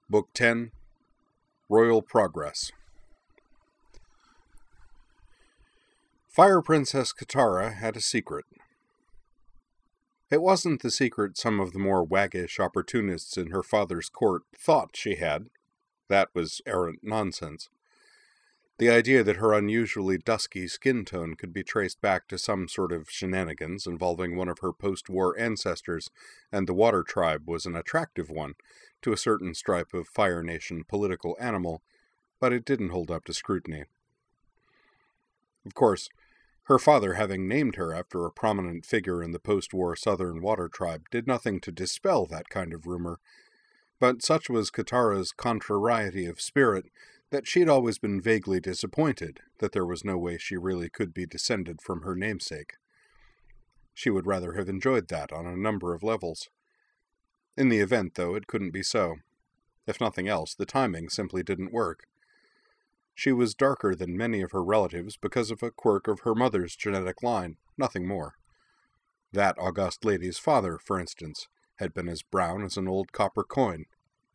Book 10, Royal Progress. Fire Princess Katara had a secret. It wasn't the secret some of the more waggish opportunists in her father's court thought she had. That was errant nonsense. The idea that her unusually dusky skin tone could be traced back to some sort of shenanigans involving one of her post-war ancestors and the Water Tribe was an attractive one to a certain stripe of Fire Nation political animal, but it didn't hold up to scrutiny. Of course, her father having named her after a prominent figure in the post-war Southern Water Tribe did nothing to dispel that kind of rumor, but such was Katara's contrariety of spirit that she'd always been vaguely disappointed that there was no way she really could be descended from her namesake. She would rather have enjoyed that on a number of levels. In the event, though, it couldn't be so. If nothing else, the timing simply didn't work. She was darker than many of her relatives because of a quirk of her mother's genetic line, nothing more. That august lady's father, for instance, had been as brown as an old copper coin.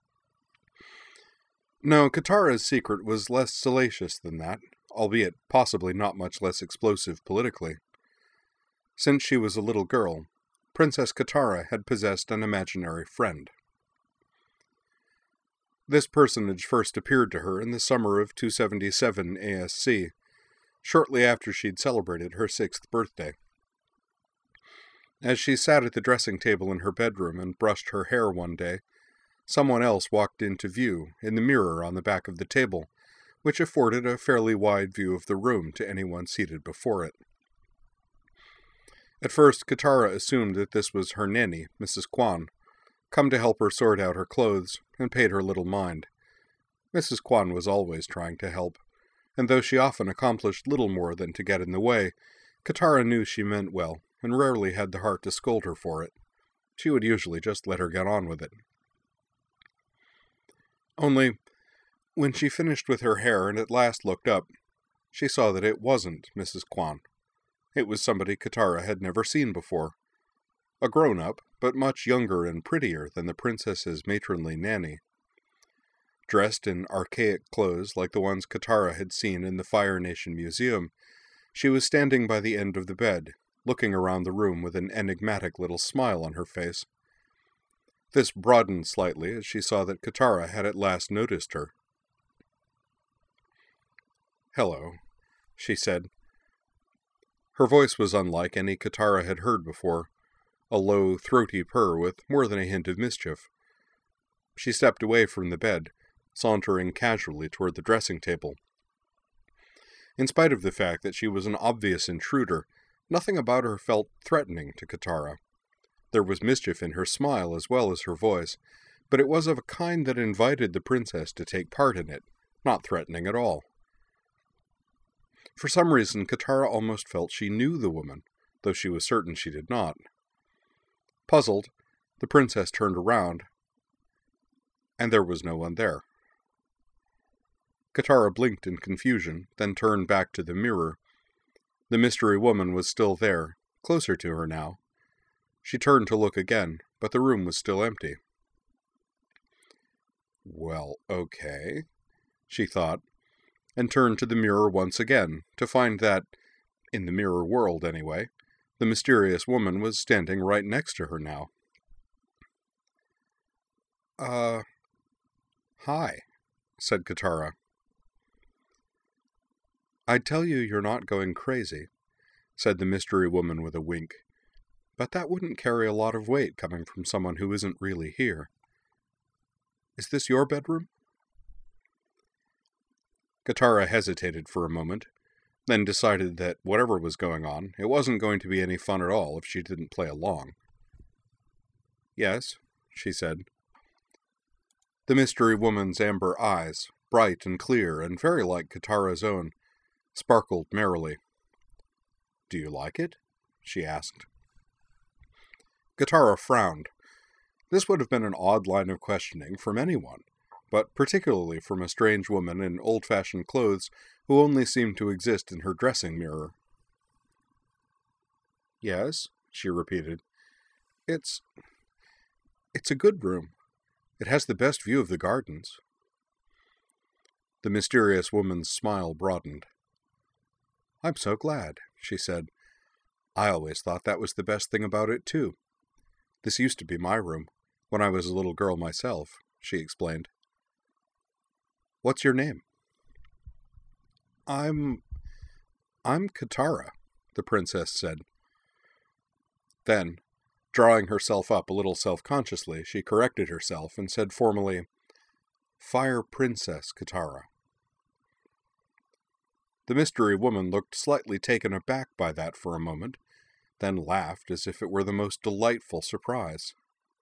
No, Katara's secret was less salacious than that, albeit possibly not much less explosive politically. Since she was a little girl, Princess Katara had possessed an imaginary friend. This personage first appeared to her in the summer of 277 ASC, shortly after she'd celebrated her 6th birthday. As she sat at the dressing table in her bedroom and brushed her hair one day, someone else walked into view in the mirror on the back of the table, which afforded a fairly wide view of the room to anyone seated before it. At first, Katara assumed that this was her nanny, Mrs. Kwan, come to help her sort out her clothes, and paid her little mind. Mrs. Kwan was always trying to help, and though she often accomplished little more than to get in the way, Katara knew she meant well, and rarely had the heart to scold her for it. She would usually just let her get on with it. Only, when she finished with her hair and at last looked up, she saw that it wasn't Mrs. Kwan. It was somebody Katara had never seen before. A grown-up, but much younger and prettier than the princess's matronly nanny. Dressed in archaic clothes like the ones Katara had seen in the Fire Nation Museum, she was standing by the end of the bed, looking around the room with an enigmatic little smile on her face. This broadened slightly as she saw that Katara had at last noticed her. "Hello," she said. Her voice was unlike any Katara had heard before, a low, throaty purr with more than a hint of mischief. She stepped away from the bed, sauntering casually toward the dressing table. In spite of the fact that she was an obvious intruder, nothing about her felt threatening to Katara. There was mischief in her smile as well as her voice, but it was of a kind that invited the princess to take part in it, not threatening at all. For some reason, Katara almost felt she knew the woman, though she was certain she did not. Puzzled, the princess turned around, and there was no one there. Katara blinked in confusion, then turned back to the mirror. The mystery woman was still there, closer to her now. She turned to look again, but the room was still empty. "Well, okay," she thought, and turned to the mirror once again, to find that, in the mirror world anyway, the mysterious woman was standing right next to her now. Hi," said Katara. "I'd tell you you're not going crazy," said the mystery woman with a wink, "but that wouldn't carry a lot of weight coming from someone who isn't really here. Is this your bedroom?" Katara hesitated for a moment, then decided that whatever was going on, it wasn't going to be any fun at all if she didn't play along. "Yes," she said. The mystery woman's amber eyes, bright and clear and very like Katara's own, sparkled merrily. "Do you like it?" she asked. Katara frowned. This would have been an odd line of questioning from anyone, but particularly from a strange woman in old-fashioned clothes who only seemed to exist in her dressing mirror. "Yes," she repeated. It's a good room. It has the best view of the gardens. The mysterious woman's smile broadened. I'm so glad, she said. I always thought that was the best thing about it, too. This used to be my room, when I was a little girl myself, she explained. What's your name? I'm Katara, the princess said. Then, drawing herself up a little self-consciously, she corrected herself and said formally, Fire Princess Katara. The mystery woman looked slightly taken aback by that for a moment, then laughed as if it were the most delightful surprise.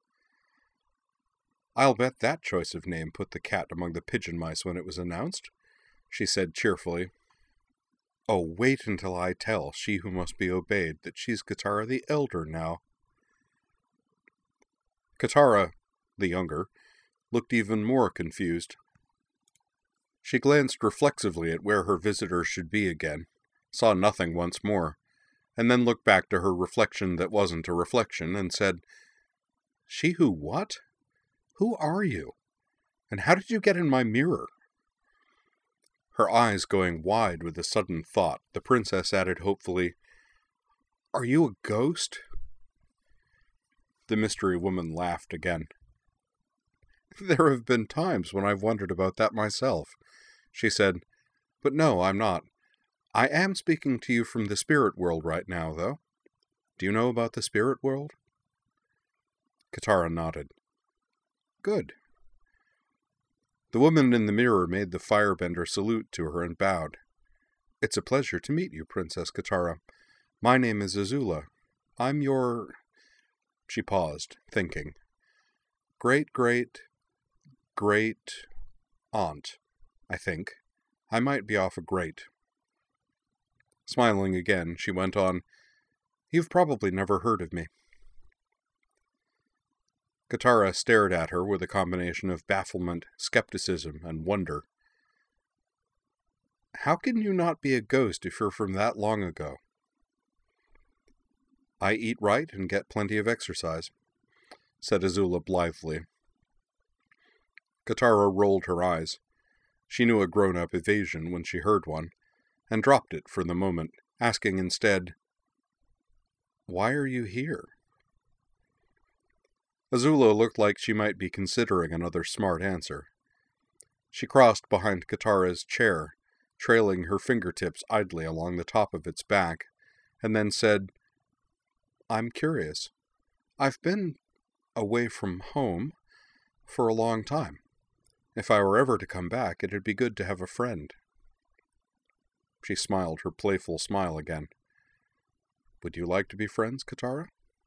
I'll bet that choice of name put the cat among the pigeon mice when it was announced, she said cheerfully. Oh, wait until I tell she who must be obeyed that she's Katara the Elder now. Katara, the younger, looked even more confused. She glanced reflexively at where her visitor should be again, saw nothing once more, and then looked back to her reflection that wasn't a reflection and said, She who what? Who are you? And how did you get in my mirror? Her eyes going wide with a sudden thought, the princess added hopefully, Are you a ghost? The mystery woman laughed again. There have been times when I've wondered about that myself, she said, but no, I'm not. I am speaking to you from the spirit world right now, though. Do you know about the spirit world? Katara nodded. Good. The woman in the mirror made the firebender salute to her and bowed. It's a pleasure to meet you, Princess Katara. My name is Azula. I'm your... She paused, thinking. Great-aunt, I think. I might be off a great. Smiling again, she went on, You've probably never heard of me. Katara stared at her with a combination of bafflement, skepticism, and wonder. How can you not be a ghost if you're from that long ago? I eat right and get plenty of exercise, said Azula blithely. Katara rolled her eyes. She knew a grown-up evasion when she heard one, and dropped it for the moment, asking instead, Why are you here? Azula looked like she might be considering another smart answer. She crossed behind Katara's chair, trailing her fingertips idly along the top of its back, and then said, I'm curious. I've been away from home for a long time. If I were ever to come back, it'd be good to have a friend. She smiled her playful smile again. Would you like to be friends, Katara?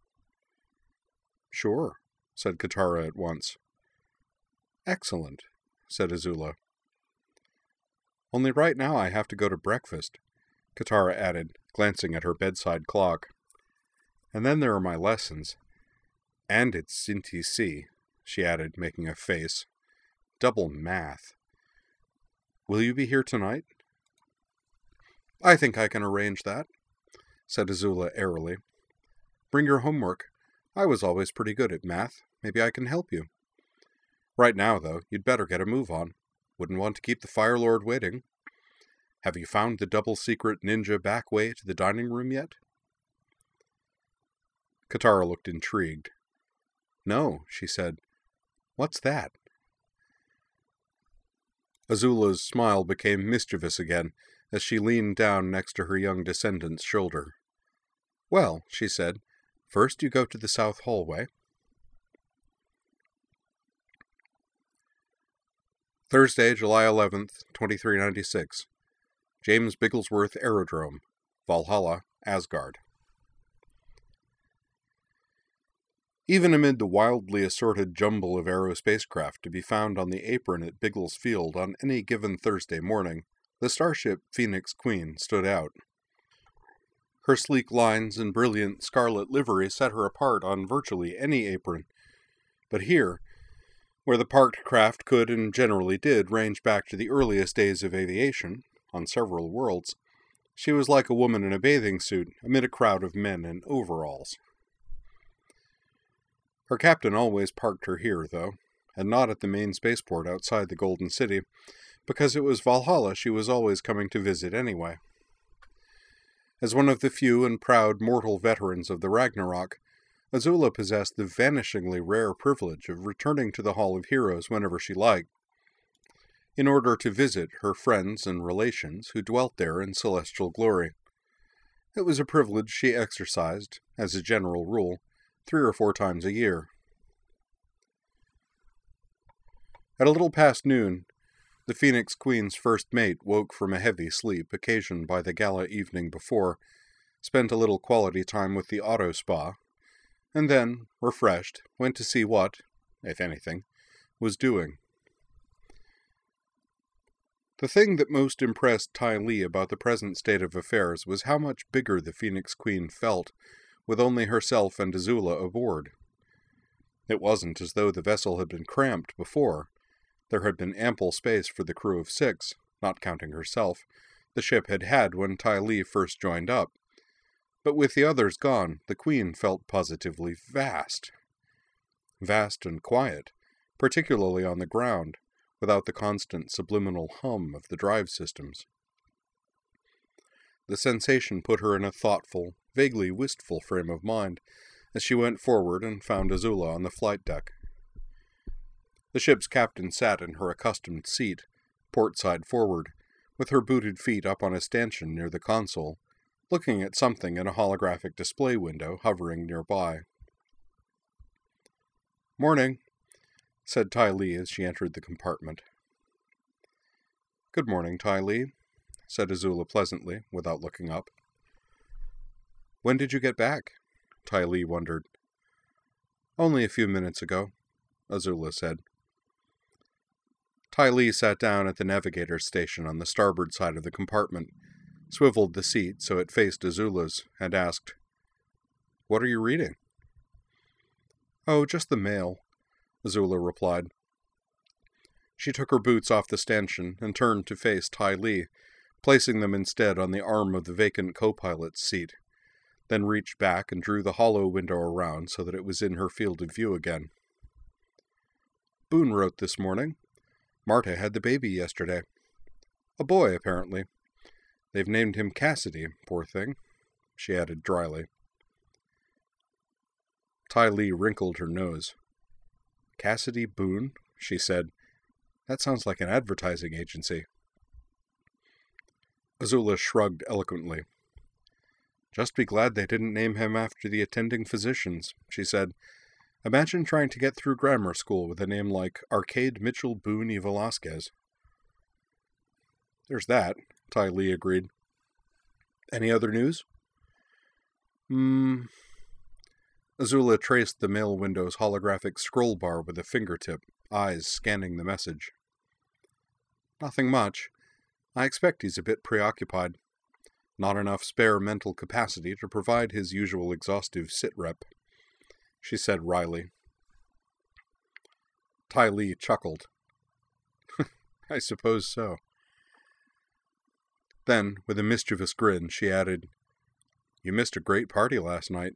Sure, said Katara at once. Excellent, said Azula. Only right now I have to go to breakfast, Katara added, glancing at her bedside clock. And then there are my lessons. And it's Sinti C, she added, making a face. Double math. Will you be here tonight? I think I can arrange that, said Azula airily. Bring your homework. I was always pretty good at math. Maybe I can help you. Right now, though, you'd better get a move on. Wouldn't want to keep the Fire Lord waiting. Have you found the double-secret ninja back way to the dining room yet? Katara looked intrigued. No, she said. What's that? Azula's smile became mischievous again as she leaned down next to her young descendant's shoulder. Well, she said, first you go to the south hallway. Thursday, July 11th, 2396. James Bigglesworth Aerodrome, Valhalla, Asgard. Even amid the wildly assorted jumble of aerospacecraft to be found on the apron at Biggles Field on any given Thursday morning, the starship Phoenix Queen stood out. Her sleek lines and brilliant scarlet livery set her apart on virtually any apron. But here, where the parked craft could and generally did range back to the earliest days of aviation, on several worlds, she was like a woman in a bathing suit amid a crowd of men in overalls. Her captain always parked her here, though, and not at the main spaceport outside the Golden City, because it was Valhalla she was always coming to visit anyway. As one of the few and proud mortal veterans of the Ragnarok, Azula possessed the vanishingly rare privilege of returning to the Hall of Heroes whenever she liked, in order to visit her friends and relations who dwelt there in celestial glory. It was a privilege she exercised, as a general rule, 3 or 4 times a year. At a little past noon, the Phoenix Queen's first mate woke from a heavy sleep occasioned by the gala evening before, spent a little quality time with the auto spa, and then, refreshed, went to see what, if anything, was doing. The thing that most impressed Ty Lee about the present state of affairs was how much bigger the Phoenix Queen felt, with only herself and Azula aboard. It wasn't as though the vessel had been cramped before. There had been ample space for the crew of 6, not counting herself, the ship had had when Ty Lee first joined up. But with the others gone, the Queen felt positively vast. Vast and quiet, particularly on the ground, without the constant subliminal hum of the drive systems. The sensation put her in a thoughtful, vaguely wistful frame of mind as she went forward and found Azula on the flight deck. The ship's captain sat in her accustomed seat, port side forward, with her booted feet up on a stanchion near the console, looking at something in a holographic display window hovering nearby. "Morning," said Ty Lee as she entered the compartment. "Good morning, Ty Lee," said Azula pleasantly, without looking up. "When did you get back?" Ty Lee wondered. "Only a few minutes ago," Azula said. Ty Lee sat down at the navigator's station on the starboard side of the compartment, swiveled the seat so it faced Azula's, and asked, "What are you reading?" "Oh, just the mail," Azula replied. She took her boots off the stanchion and turned to face Ty Lee, placing them instead on the arm of the vacant co-pilot's seat, then reached back and drew the hollow window around so that it was in her field of view again. "Boone wrote this morning. Marta had the baby yesterday. A boy, apparently. They've named him Cassidy, poor thing," she added dryly. Ty Lee wrinkled her nose. "Cassidy Boone?" she said. "That sounds like an advertising agency." Azula shrugged eloquently. "Just be glad they didn't name him after the attending physicians," she said. "Imagine trying to get through grammar school with a name like Arcade Mitchell Boone y Velasquez." "There's that," Ty Lee agreed. "Any other news?" Azula traced the mail window's holographic scroll bar with a fingertip, eyes scanning the message. "Nothing much. I expect he's a bit preoccupied. Not enough spare mental capacity to provide his usual exhaustive sit-rep," she said wryly. Ty Lee chuckled. "I suppose so." Then, with a mischievous grin, she added, "You missed a great party last night."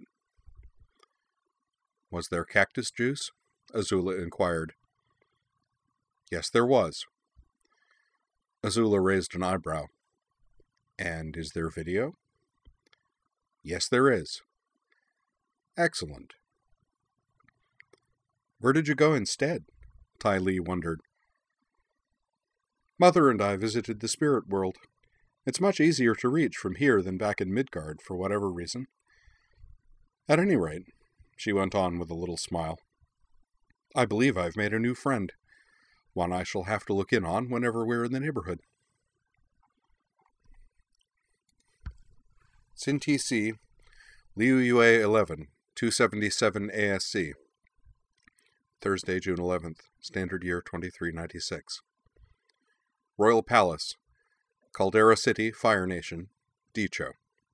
"Was there cactus juice?" Azula inquired. "Yes, there was." Azula raised an eyebrow. "And is there video?" "Yes, there is." "Excellent." "Where did you go instead?" Ty Lee wondered. "Mother and I visited the spirit world. It's much easier to reach from here than back in Midgard, for whatever reason. At any rate," she went on with a little smile, "I believe I've made a new friend, one I shall have to look in on whenever we're in the neighborhood." Sinti C, Liu Yue 11, 277 ASC. Thursday, June 11th, Standard Year 2396. Royal Palace, Caldera City, Fire Nation, Dicho.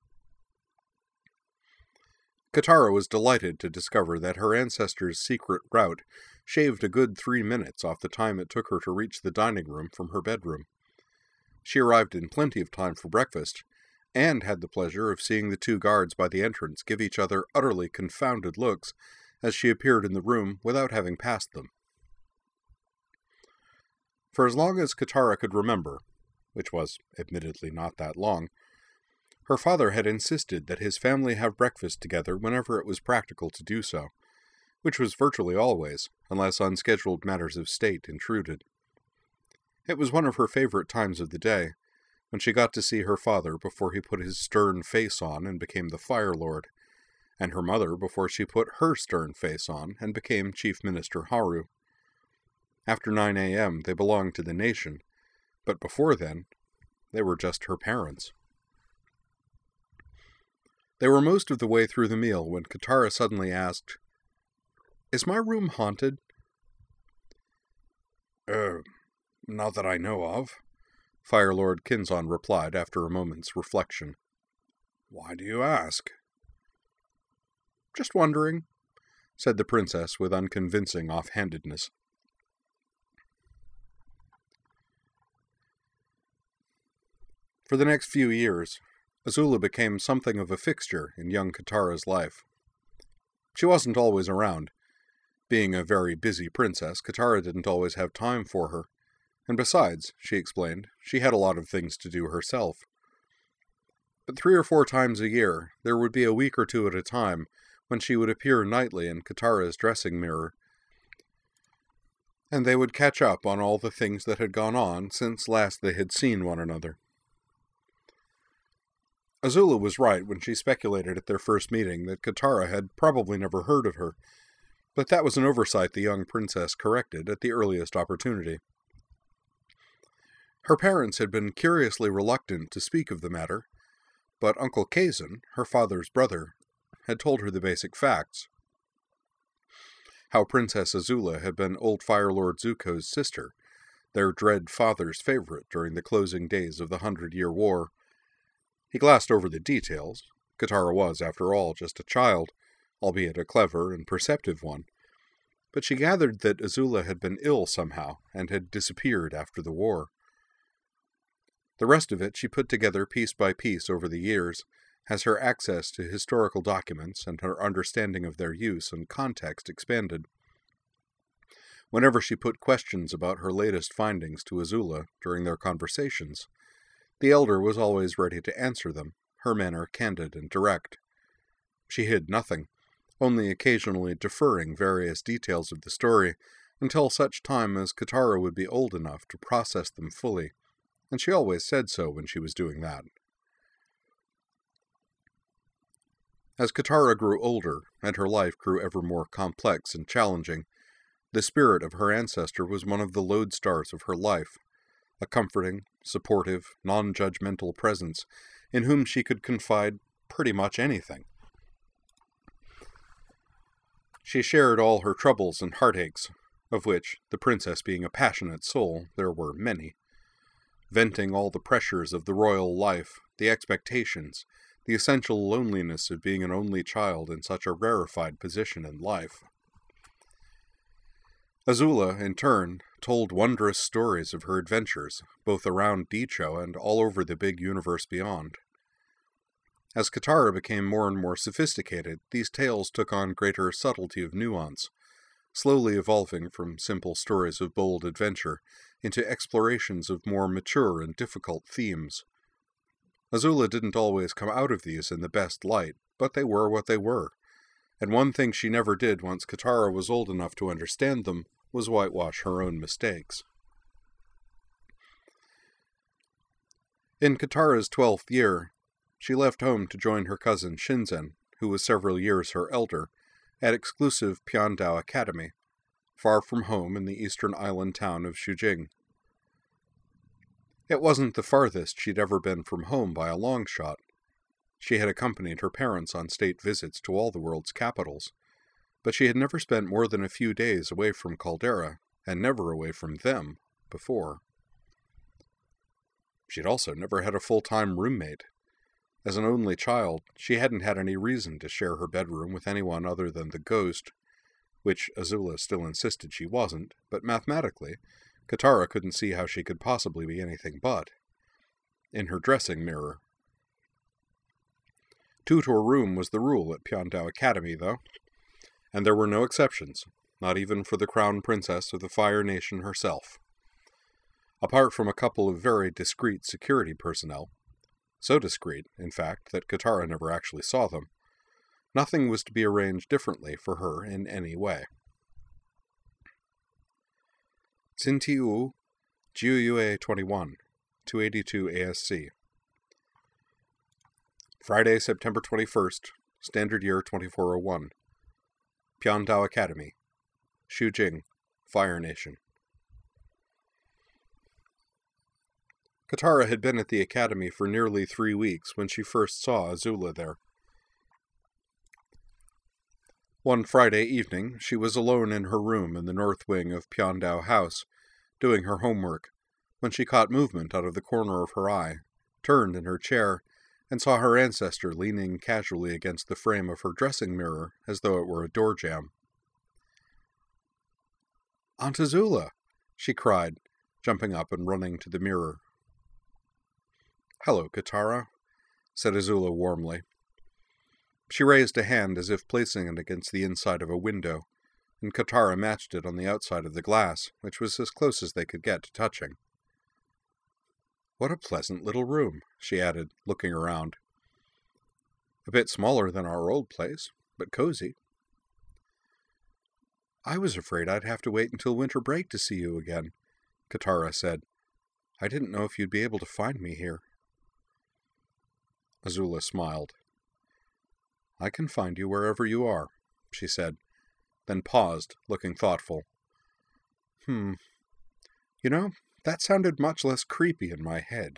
Katara was delighted to discover that her ancestors' secret route shaved a good 3 minutes off the time it took her to reach the dining room from her bedroom. She arrived in plenty of time for breakfast, and had the pleasure of seeing the 2 guards by the entrance give each other utterly confounded looks as she appeared in the room without having passed them. For as long as Katara could remember, which was admittedly not that long, her father had insisted that his family have breakfast together whenever it was practical to do so, which was virtually always, unless unscheduled matters of state intruded. It was one of her favorite times of the day, when she got to see her father before he put his stern face on and became the Fire Lord, and her mother before she put her stern face on and became Chief Minister Haru. After 9 a.m. they belonged to the nation, but before then, they were just her parents. They were most of the way through the meal when Katara suddenly asked, "Is my room haunted?" Not that I know of," Fire Lord Kinzon replied after a moment's reflection. "Why do you ask?" "Just wondering," said the princess with unconvincing offhandedness. For the next few years, Azula became something of a fixture in young Katara's life. She wasn't always around. Being a very busy princess, Katara didn't always have time for her, and besides, she explained, she had a lot of things to do herself. But 3 or 4 times a year, there would be a week or 2 at a time when she would appear nightly in Katara's dressing mirror, and they would catch up on all the things that had gone on since last they had seen one another. Azula was right when she speculated at their first meeting that Katara had probably never heard of her, but that was an oversight the young princess corrected at the earliest opportunity. Her parents had been curiously reluctant to speak of the matter, but Uncle Kazan, her father's brother, had told her the basic facts. How Princess Azula had been old Fire Lord Zuko's sister, their dread father's favorite during the closing days of the 100-Year War. He glanced over the details. Katara was, after all, just a child, albeit a clever and perceptive one. But she gathered that Azula had been ill somehow and had disappeared after the war. The rest of it she put together piece by piece over the years, as her access to historical documents and her understanding of their use and context expanded. Whenever she put questions about her latest findings to Azula during their conversations, the elder was always ready to answer them, her manner candid and direct. She hid nothing, only occasionally deferring various details of the story until such time as Katara would be old enough to process them fully, and she always said so when she was doing that. As Katara grew older, and her life grew ever more complex and challenging, the spirit of her ancestor was one of the lodestars of her life, a comforting, supportive, non-judgmental presence in whom she could confide pretty much anything. She shared all her troubles and heartaches, of which, the princess being a passionate soul, there were many, venting all the pressures of the royal life, the expectations, the essential loneliness of being an only child in such a rarefied position in life. Azula, in turn, told wondrous stories of her adventures, both around Dicho and all over the big universe beyond. As Katara became more and more sophisticated, these tales took on greater subtlety of nuance, slowly evolving from simple stories of bold adventure into explorations of more mature and difficult themes. Azula didn't always come out of these in the best light, but they were what they were, and one thing she never did once Katara was old enough to understand them was whitewash her own mistakes. In Katara's 12th year, she left home to join her cousin Shinzen, who was several years her elder, at exclusive Piandao Academy, far from home in the eastern island town of Shujing. It wasn't the farthest she'd ever been from home by a long shot. She had accompanied her parents on state visits to all the world's capitals, but she had never spent more than a few days away from Caldera, and never away from them, before. She'd also never had a full-time roommate. As an only child, she hadn't had any reason to share her bedroom with anyone other than the ghost, which Azula still insisted she wasn't, but mathematically, Katara couldn't see how she could possibly be anything but. In her dressing mirror. 2 to a room was the rule at Piandao Academy, though, and there were no exceptions, not even for the crown princess of the Fire Nation herself. Apart from a couple of very discreet security personnel, so discreet, in fact, that Katara never actually saw them, nothing was to be arranged differently for her in any way. Tsintiu Jiuyue 21, 282 ASC. Friday, September 21st, Standard Year 2401. Piandao Academy. Shujing, Fire Nation. Katara had been at the academy for nearly 3 weeks when she first saw Azula there. One Friday evening, she was alone in her room in the north wing of Piandao House, doing her homework, when she caught movement out of the corner of her eye, turned in her chair, and saw her ancestor leaning casually against the frame of her dressing mirror as though it were a door jamb. "Aunt Azula!" she cried, jumping up and running to the mirror. "Hello, Katara," said Azula warmly. She raised a hand as if placing it against the inside of a window, and Katara matched it on the outside of the glass, which was as close as they could get to touching. "What a pleasant little room," she added, looking around. "A bit smaller than our old place, but cozy." "I was afraid I'd have to wait until winter break to see you again," Katara said. "I didn't know if you'd be able to find me here." Azula smiled. "I can find you wherever you are," she said, then paused, looking thoughtful. You know, that sounded much less creepy in my head."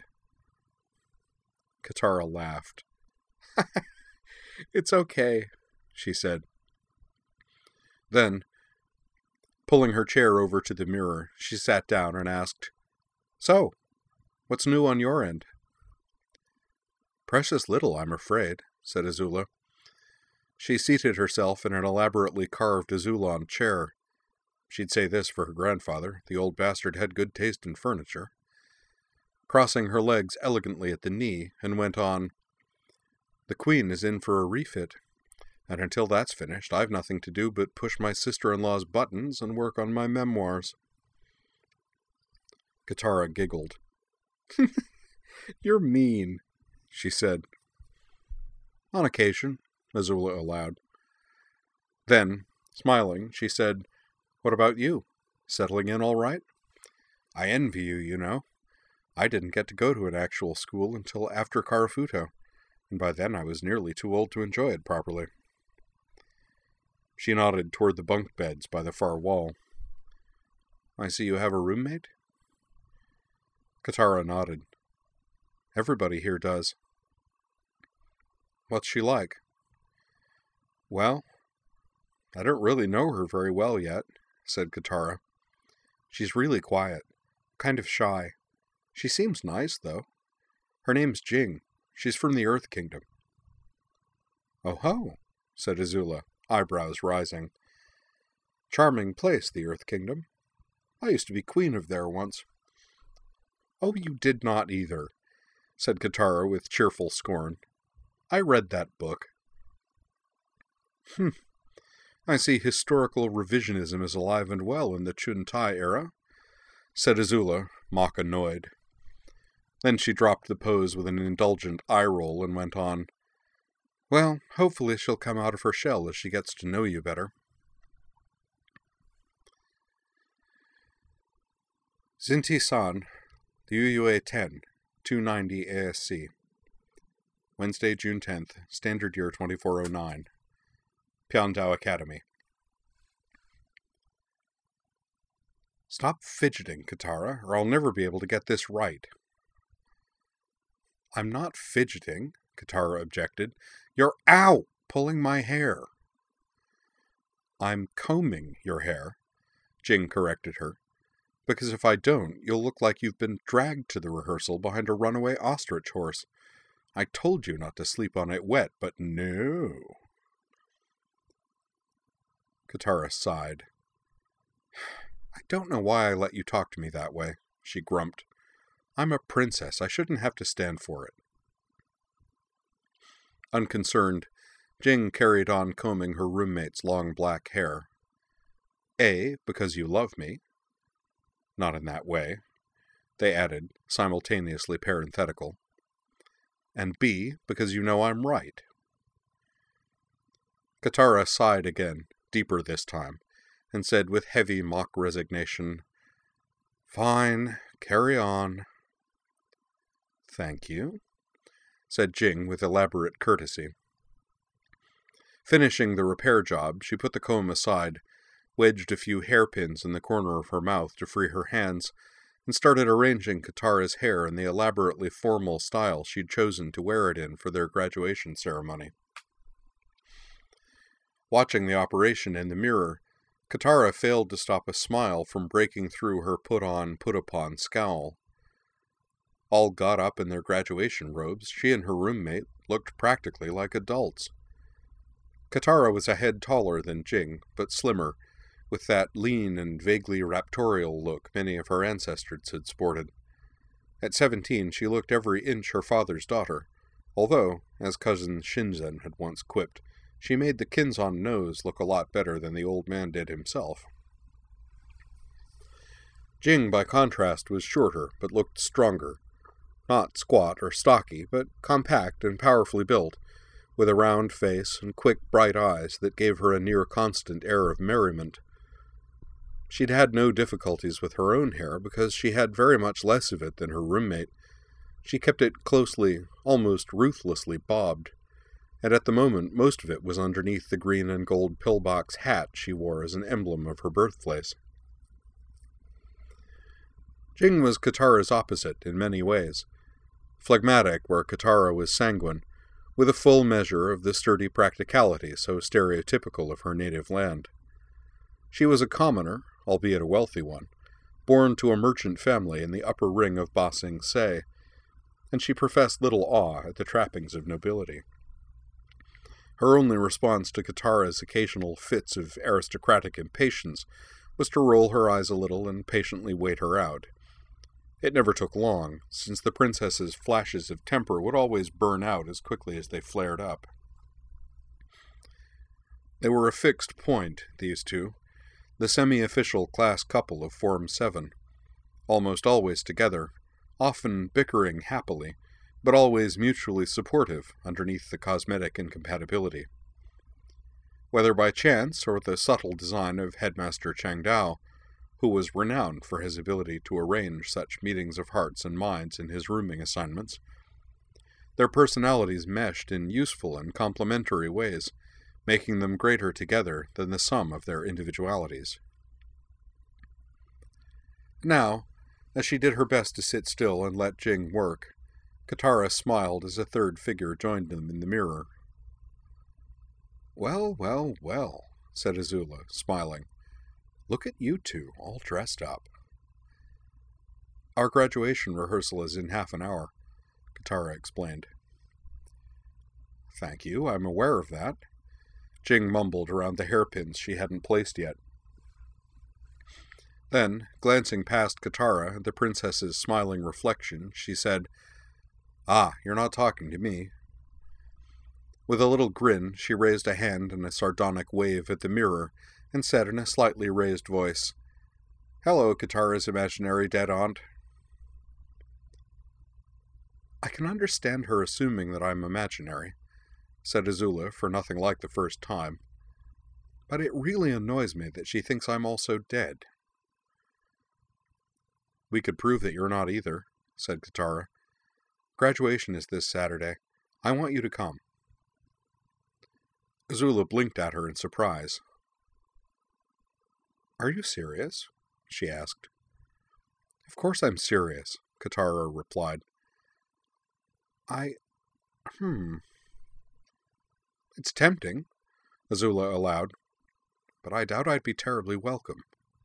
Katara laughed. "It's okay," she said. Then, pulling her chair over to the mirror, she sat down and asked, "So, what's new on your end?" "Precious little, I'm afraid," said Azula. She seated herself in an elaborately carved Azulon chair. She'd say this for her grandfather. The old bastard had good taste in furniture. Crossing her legs elegantly at the knee, and went on, "The Queen is in for a refit, and until that's finished, I've nothing to do but push my sister-in-law's buttons and work on my memoirs." Katara giggled. "You're mean," she said. "On occasion," Azula allowed. Then, smiling, she said, "What about you? Settling in all right? I envy you, you know. I didn't get to go to an actual school until after Karafuto, and by then I was nearly too old to enjoy it properly." She nodded toward the bunk beds by the far wall. "I see you have a roommate?" Katara nodded. "Everybody here does." "What's she like?" "Well, I don't really know her very well yet," said Katara. "She's really quiet, kind of shy. She seems nice, though. Her name's Jing. She's from the Earth Kingdom." "Oh ho," said Azula, eyebrows rising. "Charming place, the Earth Kingdom. I used to be queen of there once." "Oh, you did not either," said Katara with cheerful scorn. "I read that book." "I see historical revisionism is alive and well in the Chuntai era," said Azula, mock annoyed. Then she dropped the pose with an indulgent eye roll and went on, "Well, hopefully she'll come out of her shell as she gets to know you better." Zinti-san, Liuyue 10, 290 ASC. Wednesday, June 10th, Standard Year 2409. Piandao Academy. "Stop fidgeting, Katara, or I'll never be able to get this right." "I'm not fidgeting," Katara objected. "You're pulling my hair." "I'm combing your hair," Jing corrected her. "Because if I don't, you'll look like you've been dragged to the rehearsal behind a runaway ostrich horse. I told you not to sleep on it wet, but no." Katara sighed. "I don't know why I let you talk to me that way," she grumped. "I'm a princess. I shouldn't have to stand for it." Unconcerned, Jing carried on combing her roommate's long black hair. "A, because you love me." Not in that way. they added, simultaneously parenthetical. And B, because you know I'm right. Katara sighed again, deeper this time, and said with heavy mock resignation, Fine, carry on. Thank you, said Jing with elaborate courtesy. Finishing the repair job, she put the comb aside, wedged a few hairpins in the corner of her mouth to free her hands, and started arranging Katara's hair in the elaborately formal style she'd chosen to wear it in for their graduation ceremony. Watching the operation in the mirror, Katara failed to stop a smile from breaking through her put-on, put-upon scowl. All got up in their graduation robes, she and her roommate looked practically like adults. Katara was a head taller than Jing, but slimmer, with that lean and vaguely raptorial look many of her ancestors had sported. At 17, she looked every inch her father's daughter, although, as cousin Shinzen had once quipped, she made the Kinzon nose look a lot better than the old man did himself. Jing, by contrast, was shorter, but looked stronger. Not squat or stocky, but compact and powerfully built, with a round face and quick, bright eyes that gave her a near-constant air of merriment. She'd had no difficulties with her own hair, because she had very much less of it than her roommate. She kept it closely, almost ruthlessly bobbed, and at the moment most of it was underneath the green and gold pillbox hat she wore as an emblem of her birthplace. Jing was Katara's opposite in many ways. Phlegmatic where Katara was sanguine, with a full measure of the sturdy practicality so stereotypical of her native land. She was a commoner, albeit a wealthy one, born to a merchant family in the upper ring of Ba Sing Se, and she professed little awe at the trappings of nobility. Her only response to Katara's occasional fits of aristocratic impatience was to roll her eyes a little and patiently wait her out. It never took long, since the princess's flashes of temper would always burn out as quickly as they flared up. They were a fixed point, these two, the semi-official class couple of Form 7, almost always together, often bickering happily, but always mutually supportive underneath the cosmetic incompatibility. Whether by chance or the subtle design of Headmaster Changdao, who was renowned for his ability to arrange such meetings of hearts and minds in his rooming assignments, their personalities meshed in useful and complementary ways, making them greater together than the sum of their individualities. Now, as she did her best to sit still and let Jing work, Katara smiled as a third figure joined them in the mirror. "Well, well, well," said Azula, smiling. "Look at you two, all dressed up." "Our graduation rehearsal is in half an hour," Katara explained. "Thank you, I'm aware of that," Jing mumbled around the hairpins she hadn't placed yet. Then, glancing past Katara and the princess's smiling reflection, she said, "Ah, you're not talking to me." With a little grin, she raised a hand in a sardonic wave at the mirror and said in a slightly raised voice, "Hello, Katara's imaginary dead aunt." "I can understand her assuming that I'm imaginary," said Azula for nothing like the first time, "but it really annoys me that she thinks I'm also dead." "We could prove that you're not either," said Katara. "Graduation is this Saturday. I want you to come." Azula blinked at her in surprise. "Are you serious?" she asked. "Of course I'm serious," Katara replied. It's tempting," Azula allowed, "but I doubt I'd be terribly welcome."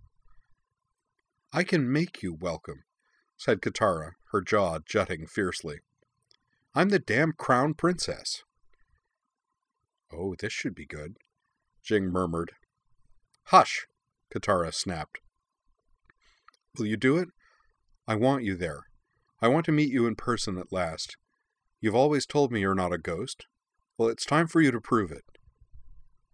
"I can make you welcome," said Katara, her jaw jutting fiercely. "I'm the damn crown princess." "Oh, this should be good," Jing murmured. "Hush!" Katara snapped. "Will you do it? I want you there. I want to meet you in person at last. You've always told me you're not a ghost. Well, it's time for you to prove it."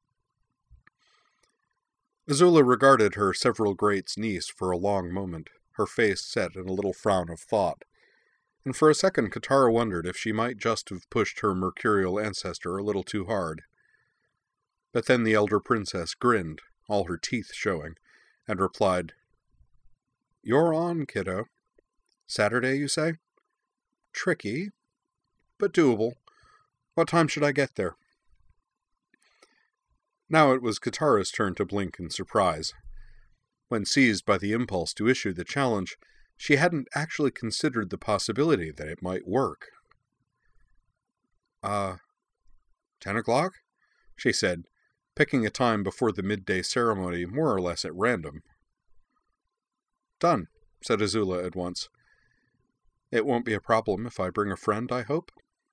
Azula regarded her several greats niece for a long moment, her face set in a little frown of thought, and for a second Katara wondered if she might just have pushed her mercurial ancestor a little too hard. But then the elder princess grinned, all her teeth showing, and replied, "You're on, kiddo. Saturday, you say? Tricky, but doable. What time should I get there?" Now it was Katara's turn to blink in surprise. When seized by the impulse to issue the challenge, she hadn't actually considered the possibility that it might work. 10 o'clock? She said, picking a time before the midday ceremony more or less at random. "Done," said Azula at once. "It won't be a problem if I bring a friend, I hope?"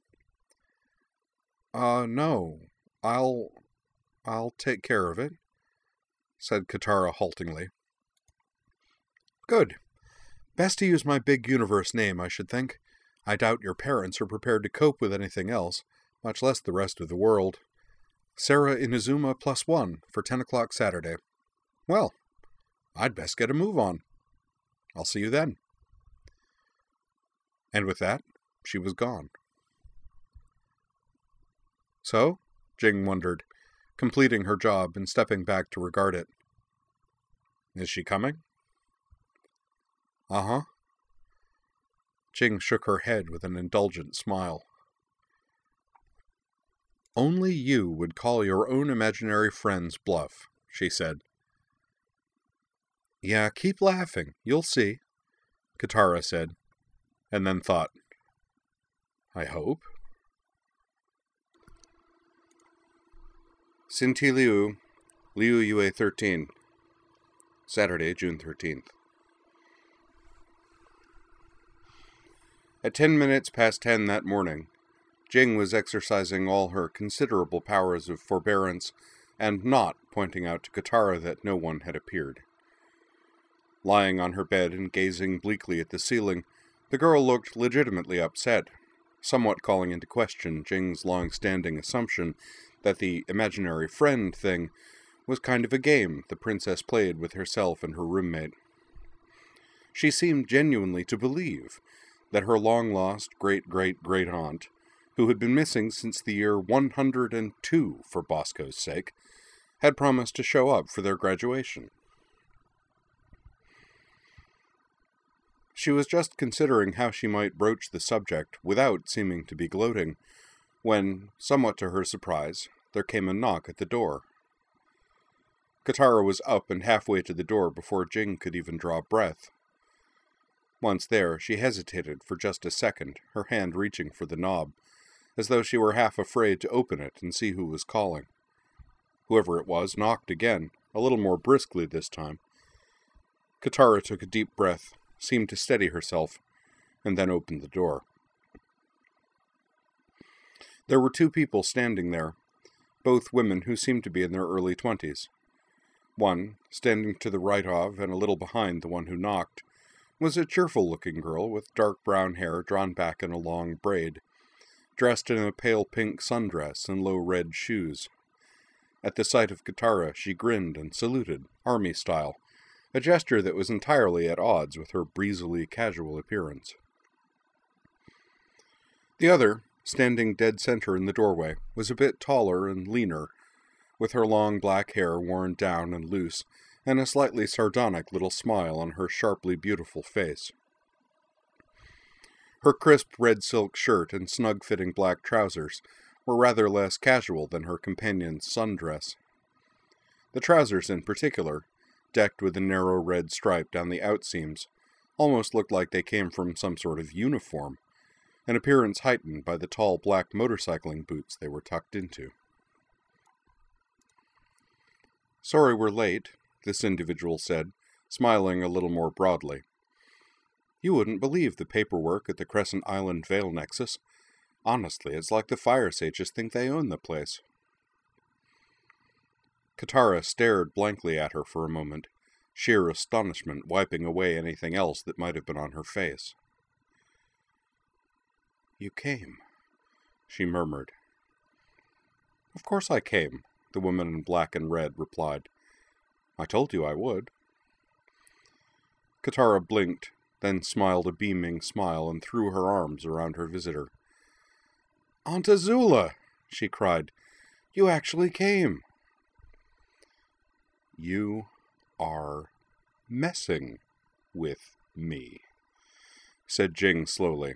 No. I'll take care of it," said Katara haltingly. "Good. Best to use my big universe name, I should think. I doubt your parents are prepared to cope with anything else, much less the rest of the world. Sarah Inazuma +1 for 10 o'clock Saturday. Well, I'd best get a move on. I'll see you then." And with that, she was gone. "So?" Jing wondered, completing her job and stepping back to regard it. "Is she coming?" "Uh-huh." Jing shook her head with an indulgent smile. "Only you would call your own imaginary friends bluff," she said. "Yeah, keep laughing. You'll see," Katara said, and then thought, "I hope." Sinti Liu, Liu Yue 13, Saturday, June 13th. At 10 minutes past 10 that morning, Jing was exercising all her considerable powers of forbearance and not pointing out to Katara that no one had appeared. Lying on her bed and gazing bleakly at the ceiling, the girl looked legitimately upset, somewhat calling into question Jing's long-standing assumption that the imaginary friend thing was kind of a game the princess played with herself and her roommate. She seemed genuinely to believe that her long-lost great-great-great-aunt, who had been missing since the year 102 for Bosco's sake, had promised to show up for their graduation. She was just considering how she might broach the subject without seeming to be gloating, when, somewhat to her surprise, there came a knock at the door. Katara was up and halfway to the door before Jing could even draw breath. Once there, she hesitated for just a second, her hand reaching for the knob, as though she were half afraid to open it and see who was calling. Whoever it was knocked again, a little more briskly this time. Katara took a deep breath, seemed to steady herself, and then opened the door. There were two people standing there, both women who seemed to be in their early 20s. One, standing to the right of and a little behind the one who knocked, was a cheerful-looking girl with dark brown hair drawn back in a long braid, dressed in a pale pink sundress and low red shoes. At the sight of Katara, she grinned and saluted, army style, a gesture that was entirely at odds with her breezily casual appearance. The other, standing dead center in the doorway, was a bit taller and leaner, with her long black hair worn down and loose, and a slightly sardonic little smile on her sharply beautiful face. Her crisp red silk shirt and snug-fitting black trousers were rather less casual than her companion's sundress. The trousers in particular, decked with a narrow red stripe down the outseams, almost looked like they came from some sort of uniform, an appearance heightened by the tall black motorcycling boots they were tucked into. "Sorry we're late," this individual said, smiling a little more broadly. "You wouldn't believe the paperwork at the Crescent Island Vale Nexus. Honestly, it's like the fire sages think they own the place." Katara stared blankly at her for a moment, sheer astonishment wiping away anything else that might have been on her face. "You came," she murmured. "Of course I came," the woman in black and red replied. "I told you I would." Katara blinked, then smiled a beaming smile and threw her arms around her visitor. "Aunt Azula!" she cried. "You actually came!" "You are messing with me," said Jing slowly.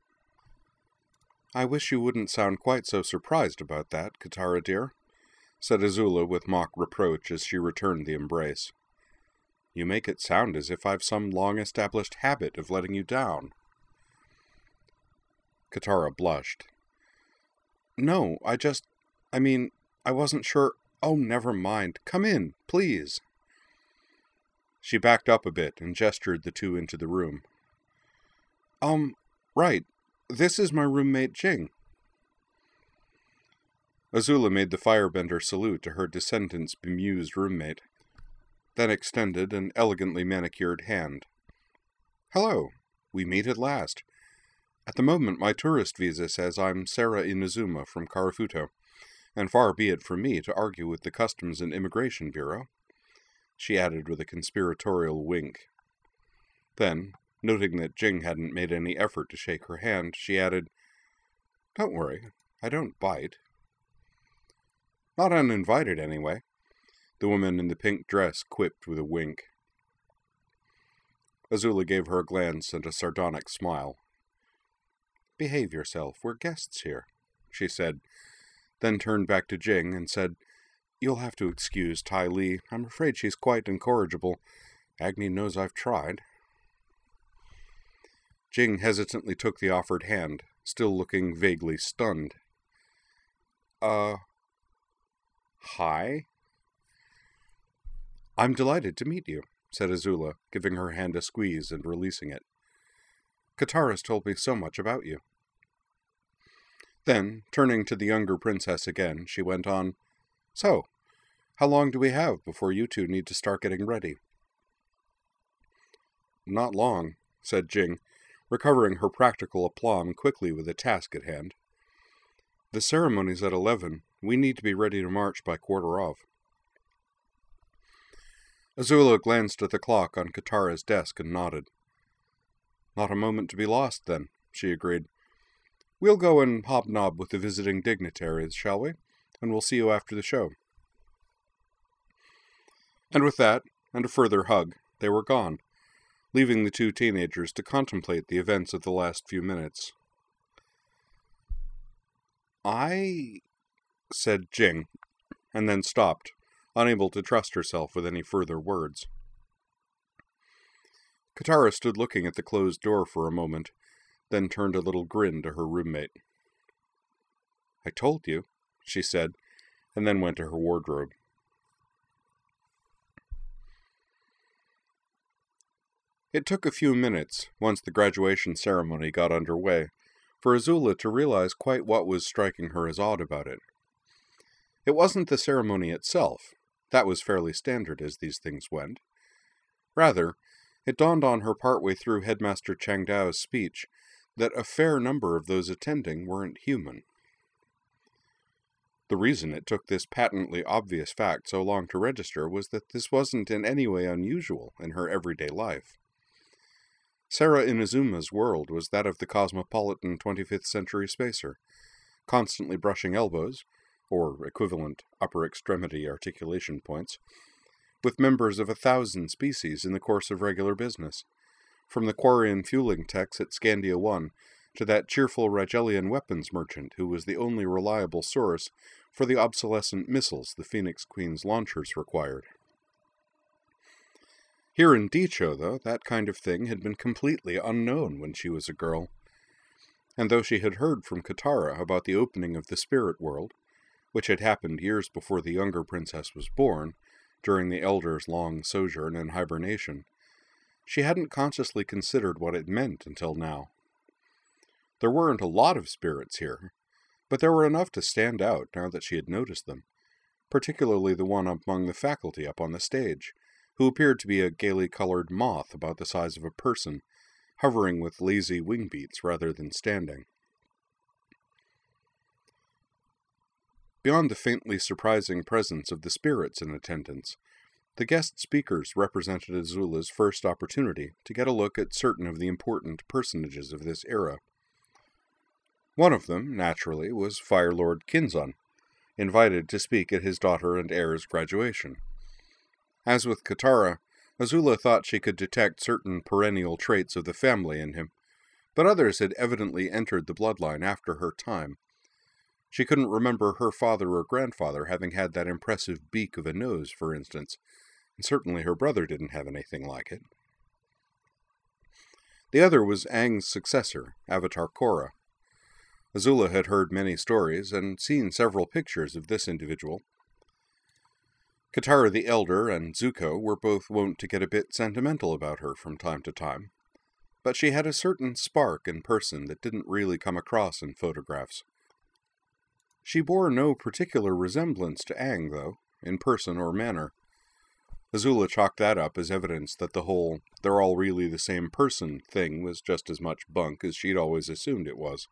"I wish you wouldn't sound quite so surprised about that, Katara dear," said Azula with mock reproach as she returned the embrace. "You make it sound as if I've some long-established habit of letting you down." Katara blushed. "No, I wasn't sure. Oh, never mind. Come in, please." She backed up a bit and gestured the two into the room. Right. This is my roommate Jing." Azula made the firebender salute to her descendant's bemused roommate, then extended an elegantly manicured hand. "Hello. We meet at last. At the moment, my tourist visa says I'm Sarah Inazuma from Karafuto, and far be it from me to argue with the Customs and Immigration Bureau," she added with a conspiratorial wink. Then, noting that Jing hadn't made any effort to shake her hand, she added, "Don't worry, I don't bite." "Not uninvited, anyway," the woman in the pink dress quipped with a wink. Azula gave her a glance and a sardonic smile. "Behave yourself, we're guests here," she said, then turned back to Jing and said, "You'll have to excuse Ty Lee. I'm afraid she's quite incorrigible. Agni knows I've tried." Jing hesitantly took the offered hand, still looking vaguely stunned. Hi?" "I'm delighted to meet you," said Azula, giving her hand a squeeze and releasing it. "Katara's told me so much about you." Then, turning to the younger princess again, she went on, "So, how long do we have before you two need to start getting ready?" "Not long," said Jing, recovering her practical aplomb quickly with the task at hand. "The ceremony's at 11. We need to be ready to march by 1:15. Azula glanced at the clock on Katara's desk and nodded. "Not a moment to be lost, then," she agreed. "We'll go and hobnob with the visiting dignitaries, shall we? And we'll see you after the show." And with that, and a further hug, they were gone, leaving the two teenagers to contemplate the events of the last few minutes. Said Jing, and then stopped, unable to trust herself with any further words. Katara stood looking at the closed door for a moment, then turned a little grin to her roommate. "I told you," she said, and then went to her wardrobe. It took a few minutes, once the graduation ceremony got underway, for Azula to realize quite what was striking her as odd about it. It wasn't the ceremony itself. That was fairly standard as these things went. Rather, it dawned on her partway through Headmaster Changdao's speech that a fair number of those attending weren't human. The reason it took this patently obvious fact so long to register was that this wasn't in any way unusual in her everyday life. Sarah Inazuma's world was that of the cosmopolitan 25th century spacer, constantly brushing elbows, or equivalent upper extremity articulation points, with members of 1,000 species in the course of regular business, from the Quarian fueling techs at Scandia 1 to that cheerful Rigelian weapons merchant who was the only reliable source for the obsolescent missiles the Phoenix Queen's launchers required. Here in Dicho, though, that kind of thing had been completely unknown when she was a girl, and though she had heard from Katara about the opening of the spirit world, which had happened years before the younger princess was born, during the elder's long sojourn in hibernation, she hadn't consciously considered what it meant until now. There weren't a lot of spirits here, but there were enough to stand out now that she had noticed them, particularly the one among the faculty up on the stage, who appeared to be a gaily colored moth about the size of a person, hovering with lazy wing beats rather than standing. Beyond the faintly surprising presence of the spirits in attendance, The guest speakers represented Azula's first opportunity to get a look at certain of the important personages of this era. One of them, naturally, was Fire Lord Kinzon, invited to speak at his daughter and heir's graduation. As with Katara, Azula thought she could detect certain perennial traits of the family in him, but others had evidently entered the bloodline after her time. She couldn't remember her father or grandfather having had that impressive beak of a nose, for instance, and certainly her brother didn't have anything like it. The other was Aang's successor, Avatar Korra. Azula had heard many stories and seen several pictures of this individual. Katara the Elder and Zuko were both wont to get a bit sentimental about her from time to time, but she had a certain spark in person that didn't really come across in photographs. She bore no particular resemblance to Aang, though, in person or manner. Azula chalked that up as evidence that the whole "they're all really the same person" thing was just as much bunk as she'd always assumed it was.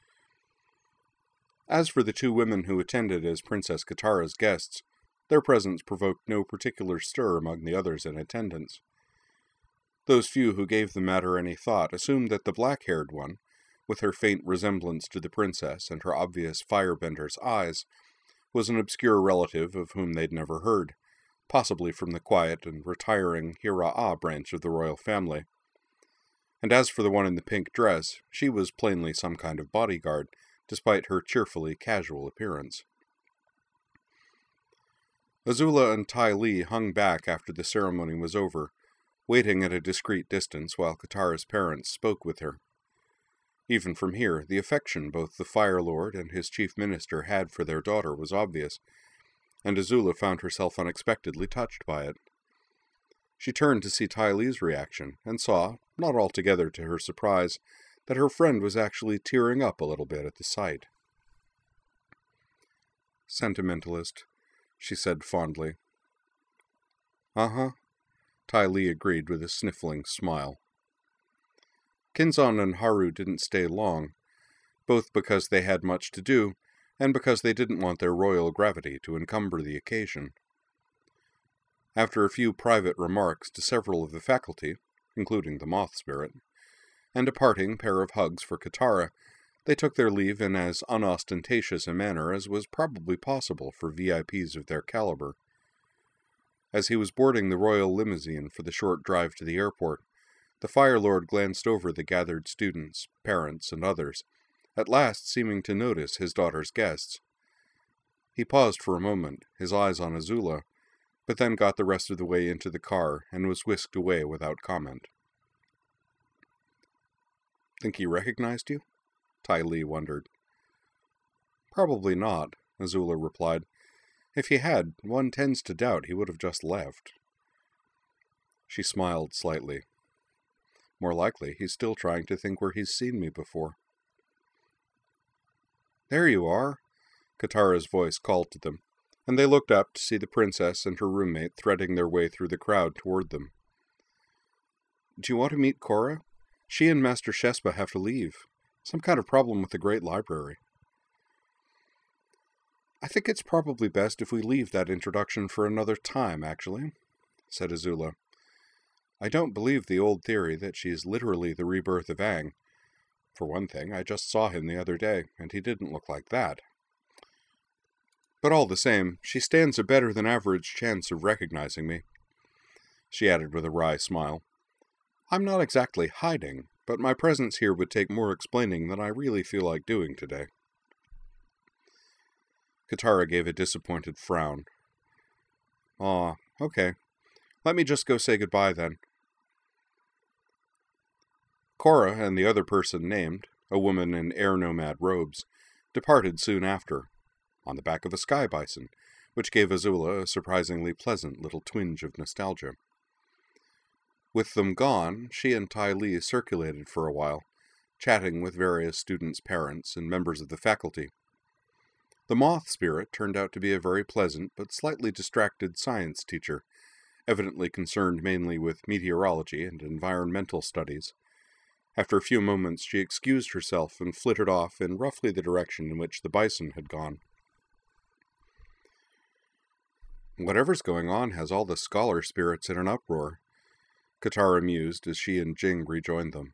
As for the two women who attended as Princess Katara's guests, their presence provoked no particular stir among the others in attendance. Those few who gave the matter any thought assumed that the black-haired one, with her faint resemblance to the princess and her obvious firebender's eyes, was an obscure relative of whom they'd never heard, possibly from the quiet and retiring Hira'a branch of the royal family. And as for the one in the pink dress, she was plainly some kind of bodyguard, despite her cheerfully casual appearance. Azula and Ty Lee hung back after the ceremony was over, waiting at a discreet distance while Katara's parents spoke with her. Even from here, the affection both the Fire Lord and his chief minister had for their daughter was obvious, and Azula found herself unexpectedly touched by it. She turned to see Ty Lee's reaction, and saw, not altogether to her surprise, that her friend was actually tearing up a little bit at the sight. "Sentimentalist," she said fondly. "Uh-huh," Ty Lee agreed with a sniffling smile. Kinzon and Haru didn't stay long, both because they had much to do, and because they didn't want their royal gravity to encumber the occasion. After a few private remarks to several of the faculty, including the Moth Spirit, and a parting pair of hugs for Katara, they took their leave in as unostentatious a manner as was probably possible for VIPs of their caliber. As he was boarding the royal limousine for the short drive to the airport, the Fire Lord glanced over the gathered students, parents, and others, at last seeming to notice his daughter's guests. He paused for a moment, his eyes on Azula, but then got the rest of the way into the car and was whisked away without comment. "Think he recognized you?" Ty Lee wondered. "Probably not," Azula replied. "If he had, one tends to doubt he would have just left." She smiled slightly. "More likely, he's still trying to think where he's seen me before." "There you are," Katara's voice called to them, and they looked up to see the princess and her roommate threading their way through the crowd toward them. "Do you want to meet Korra? She and Master Shespa have to leave. Some kind of problem with the Great Library." "I think it's probably best if we leave that introduction for another time, actually," said Azula. "I don't believe the old theory that she's literally the rebirth of Aang. For one thing, I just saw him the other day, and he didn't look like that. But all the same, she stands a better than average chance of recognizing me," she added with a wry smile. "I'm not exactly hiding, but my presence here would take more explaining than I really feel like doing today." Katara gave a disappointed frown. "Aw, okay. Let me just go say goodbye then." Korra and the other person named, a woman in air nomad robes, departed soon after, on the back of a sky bison, which gave Azula a surprisingly pleasant little twinge of nostalgia. With them gone, she and Ty Lee circulated for a while, chatting with various students' parents and members of the faculty. The Moth Spirit turned out to be a very pleasant but slightly distracted science teacher, evidently concerned mainly with meteorology and environmental studies. After a few moments, she excused herself and flitted off in roughly the direction in which the bison had gone. Whatever's going on has all the scholar spirits in an uproar, Katara mused as she and Jing rejoined them.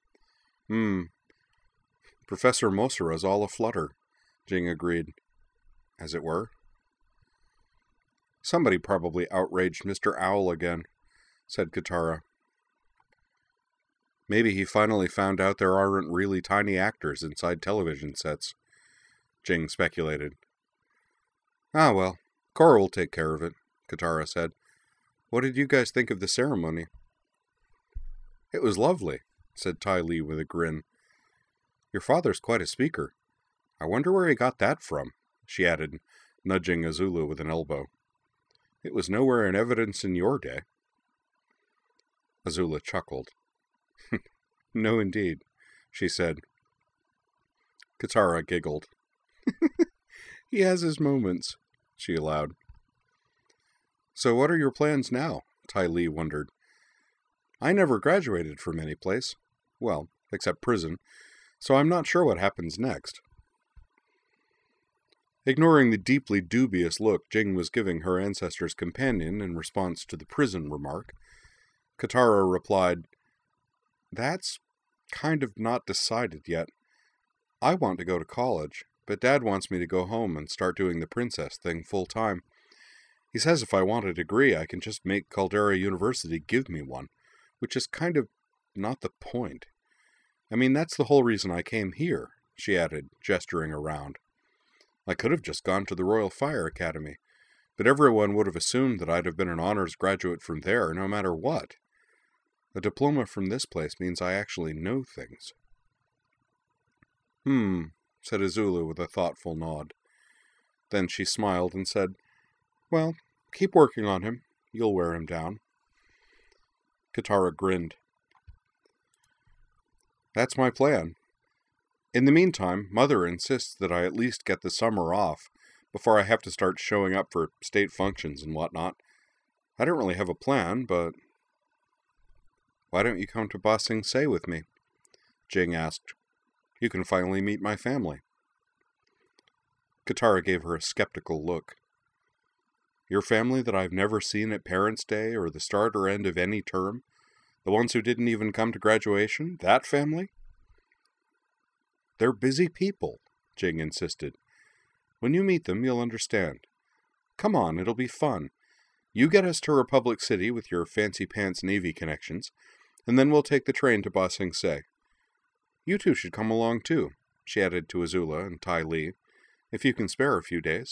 Professor Mosera's all aflutter, Jing agreed. As it were. Somebody probably outraged Mr. Owl again, said Katara. Maybe he finally found out there aren't really tiny actors inside television sets, Jing speculated. Ah, well, Korra will take care of it, Katara said. What did you guys think of the ceremony? It was lovely, said Ty Lee with a grin. Your father's quite a speaker. I wonder where he got that from, she added, nudging Azula with an elbow. It was nowhere in evidence in your day. Azula chuckled. No, indeed, she said. Katara giggled. He has his moments, she allowed. So what are your plans now? Ty Lee wondered. I never graduated from any place. Well, except prison, so I'm not sure what happens next. Ignoring the deeply dubious look Jing was giving her ancestor's companion in response to the prison remark, Katara replied, That's kind of not decided yet. I want to go to college, but Dad wants me to go home and start doing the princess thing full time. He says if I want a degree, I can just make Caldera University give me one, which is kind of not the point. I mean, that's the whole reason I came here, she added, gesturing around. I could have just gone to the Royal Fire Academy, but everyone would have assumed that I'd have been an honors graduate from there no matter what. A diploma from this place means I actually know things. Said Azula with a thoughtful nod. Then she smiled and said, Well, keep working on him. You'll wear him down. Katara grinned. That's my plan. In the meantime, Mother insists that I at least get the summer off before I have to start showing up for state functions and whatnot. I don't really have a plan, but... Why don't you come to Ba Sing Se with me? Jing asked. You can finally meet my family. Katara gave her a skeptical look. Your family that I've never seen at Parents' Day or the start or end of any term? The ones who didn't even come to graduation? That family? They're busy people, Jing insisted. When you meet them, you'll understand. Come on, it'll be fun. You get us to Republic City with your fancy-pants Navy connections, and then we'll take the train to Ba Sing Se. You two should come along too, she added to Azula and Ty Lee, if you can spare a few days.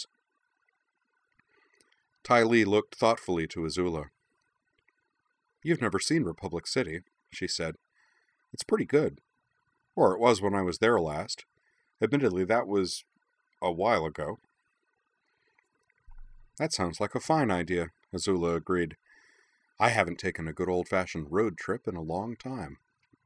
Ty Lee looked thoughtfully to Azula. You've never seen Republic City, she said. It's pretty good. Or it was when I was there last. Admittedly, that was a while ago. That sounds like a fine idea, Azula agreed. I haven't taken a good old-fashioned road trip in a long time.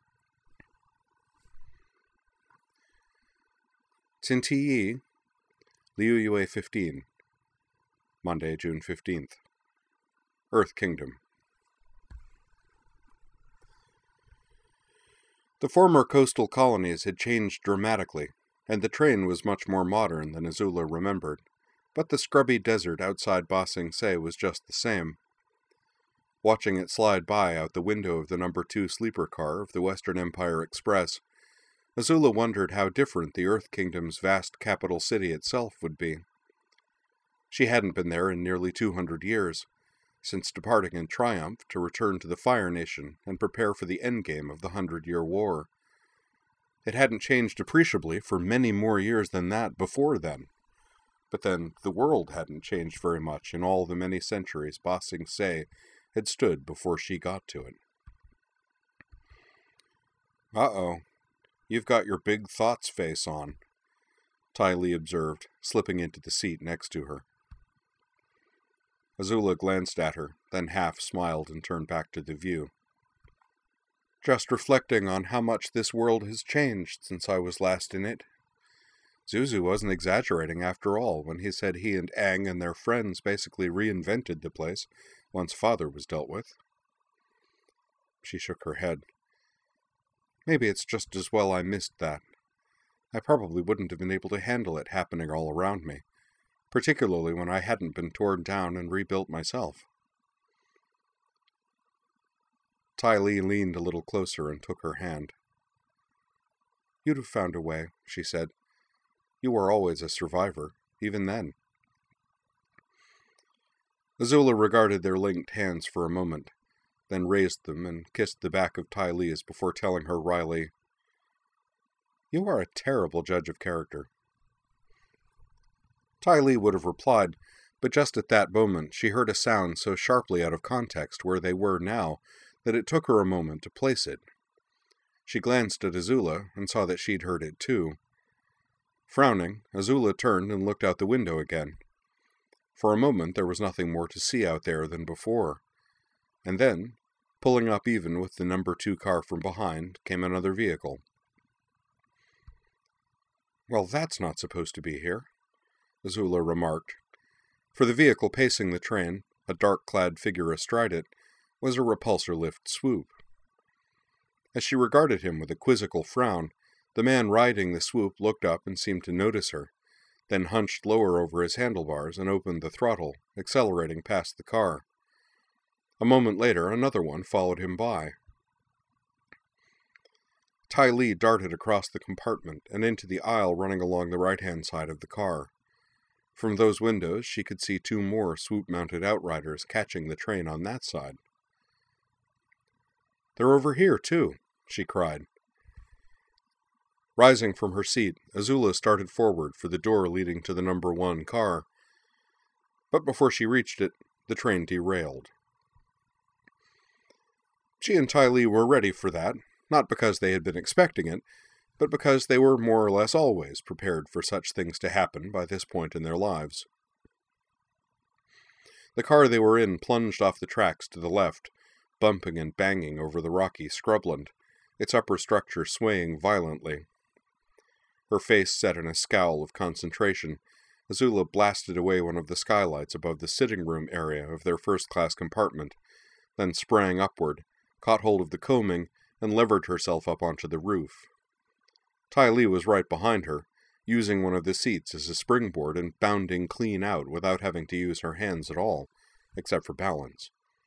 Tintiyi, Liu Yue 15, Monday, June 15th. Earth Kingdom. The former coastal colonies had changed dramatically, and the train was much more modern than Azula remembered, but the scrubby desert outside Ba Sing Se was just the same. Watching it slide by out the window of the No. 2 sleeper car of the Western Empire Express, Azula wondered how different the Earth Kingdom's vast capital city itself would be. She hadn't been there in nearly 200 years, since departing in triumph to return to the Fire Nation and prepare for the endgame of the 100-Year War. It hadn't changed appreciably for many more years than that before then. But then the world hadn't changed very much in all the many centuries Ba Sing Se had stood before she got to it. Uh-oh. You've got your big thoughts face on, Ty Lee observed, slipping into the seat next to her. Azula glanced at her, then half smiled and turned back to the view. Just reflecting on how much this world has changed since I was last in it. Zuzu wasn't exaggerating after all when he said he and Aang and their friends basically reinvented the place once Father was dealt with. She shook her head. Maybe it's just as well I missed that. I probably wouldn't have been able to handle it happening all around me. particularly when I hadn't been torn down and rebuilt myself. Ty Lee leaned a little closer and took her hand. "You'd have found a way," she said. "You were always a survivor, even then." Azula regarded their linked hands for a moment, then raised them and kissed the back of Ty Lee's before telling her wryly, "You are a terrible judge of character." Ty Lee would have replied, but just at that moment she heard a sound so sharply out of context where they were now that it took her a moment to place it. She glanced at Azula and saw that she'd heard it too. Frowning, Azula turned and looked out the window again. For a moment there was nothing more to see out there than before, and then, pulling up even with the number 2 car from behind, came another vehicle. "Well, that's not supposed to be here," Azula remarked, for the vehicle pacing the train, a dark-clad figure astride it, was a repulsor lift swoop. As she regarded him with a quizzical frown, the man riding the swoop looked up and seemed to notice her, then hunched lower over his handlebars and opened the throttle, accelerating past the car. A moment later, another one followed him by. Ty Lee darted across the compartment and into the aisle running along the right-hand side of the car. From those windows, she could see 2 more swoop-mounted outriders catching the train on that side. "They're over here, too," she cried. Rising from her seat, Azula started forward for the door leading to the number 1 car. But before she reached it, the train derailed. She and Ty Lee were ready for that, not because they had been expecting it, but because they were more or less always prepared for such things to happen by this point in their lives. The car they were in plunged off the tracks to the left, bumping and banging over the rocky scrubland, its upper structure swaying violently. Her face set in a scowl of concentration, Azula blasted away one of the skylights above the sitting room area of their first-class compartment, then sprang upward, caught hold of the coaming, and levered herself up onto the roof. Ty Lee was right behind her, using one of the seats as a springboard and bounding clean out without having to use her hands at all, except for balance.